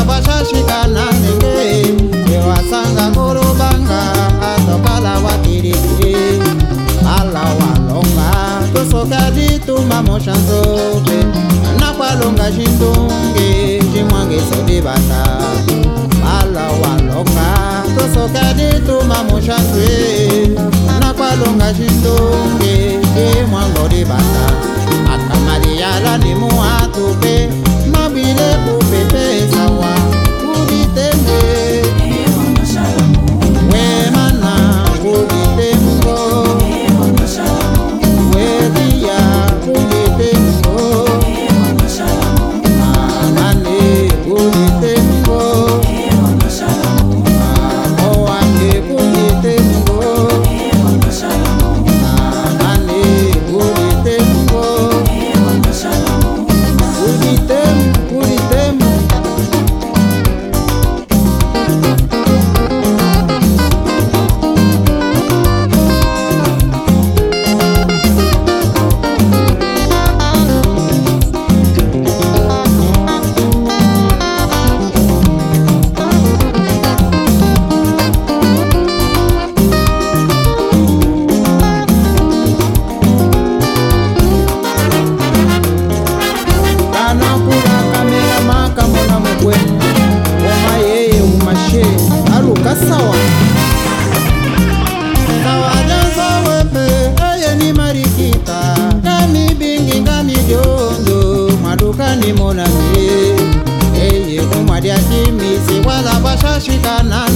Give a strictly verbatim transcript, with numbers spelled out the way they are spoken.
wala bashashikana nenge ewasanga korobanga atokala wakiriki ala walonga tosoka dituma moshanzope nakwalonga jindunge jimwange sodi bata ala walonga tosoka dituma moshanzwe nakwalonga jindunge jimwange bata akamari yala ni muatupe mabile kupepe sawa kuditembe wemana kuditembo wedia kuditembo amane kuditembo amoange kuditembo amane kuditembo sawa sawajanza wepe eye ni marikita ngami bingi ngami jondo madukani monami eye kumadia kimisi wala bashashikana